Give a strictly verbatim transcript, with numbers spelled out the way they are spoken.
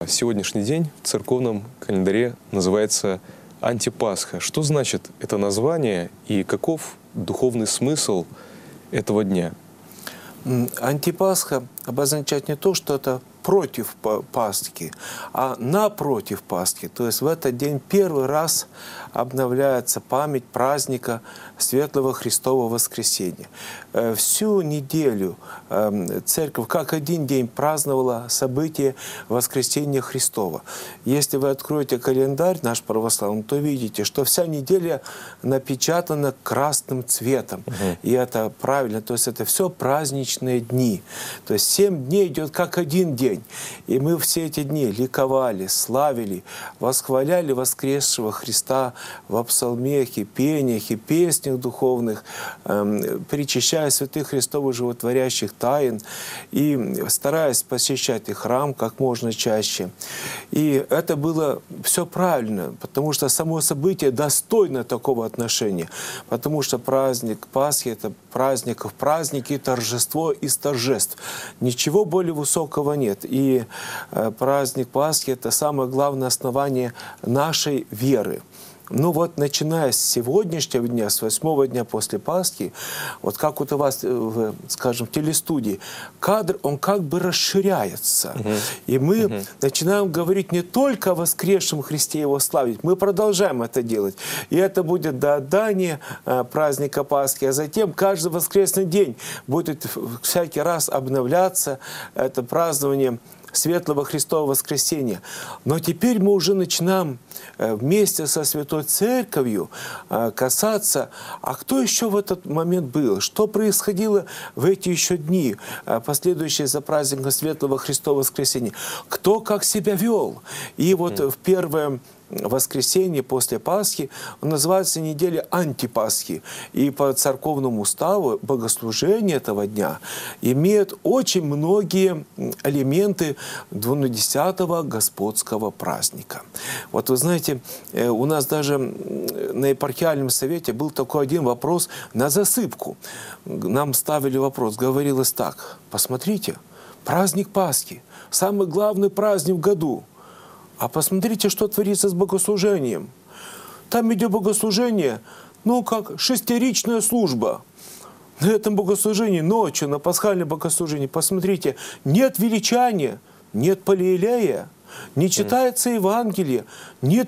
Сегодняшний день в церковном календаре называется Антипасха. Что значит это название и каков духовный смысл этого дня? Антипасха обозначает не то, что это против Пасхи, а напротив Пасхи. То есть в этот день первый раз обновляется память праздника Светлого Христова Воскресения. Всю неделю церковь как один день праздновала событие Воскресения Христова. Если вы откроете календарь наш православный, то видите, что вся неделя напечатана красным цветом. Угу. И это правильно, то есть это все праздничные дни. То есть семь дней идет как один день. И мы все эти дни ликовали, славили, восхваляли воскресшего Христа в псалмехе, пениях и песнях духовных, эм, причащая святых Христовых животворящих тайн и стараясь посещать и храм как можно чаще. И это было все правильно, потому что само событие достойно такого отношения, потому что праздник Пасхи – это праздник в празднике, торжество из торжеств. Ничего более высокого нет. И праздник Пасхи – это самое главное основание нашей веры. Ну вот, начиная с сегодняшнего дня, с восьмого дня после Пасхи, вот как вот у вас, в, скажем, в телестудии, кадр, он как бы расширяется. Uh-huh. И мы uh-huh. начинаем говорить не только о воскресшем Христе Его славить, мы продолжаем это делать. И это будет до отдания а, праздника Пасхи, а затем каждый воскресный день будет всякий раз обновляться это празднование Светлого Христова Воскресения. Но теперь мы уже начинаем вместе со Святой Церковью касаться, а кто еще в этот момент был, что происходило в эти еще дни, последующие за праздником Светлого Христова Воскресения, кто как себя вел. И вот mm. в первое воскресенье после Пасхи он называется неделя Антипасхи. И по церковному уставу богослужение этого дня имеет очень многие элементы двунадесятого Господского праздника. Вот вы знаете, у нас даже на епархиальном совете был такой один вопрос на засыпку. Нам ставили вопрос, говорилось так: посмотрите, праздник Пасхи, самый главный праздник в году. А посмотрите, что творится с богослужением. Там идет богослужение, ну, как шестеричная служба. На этом богослужении ночью, на пасхальном богослужении, посмотрите, нет величания, нет палиелея, не читается Евангелие, нет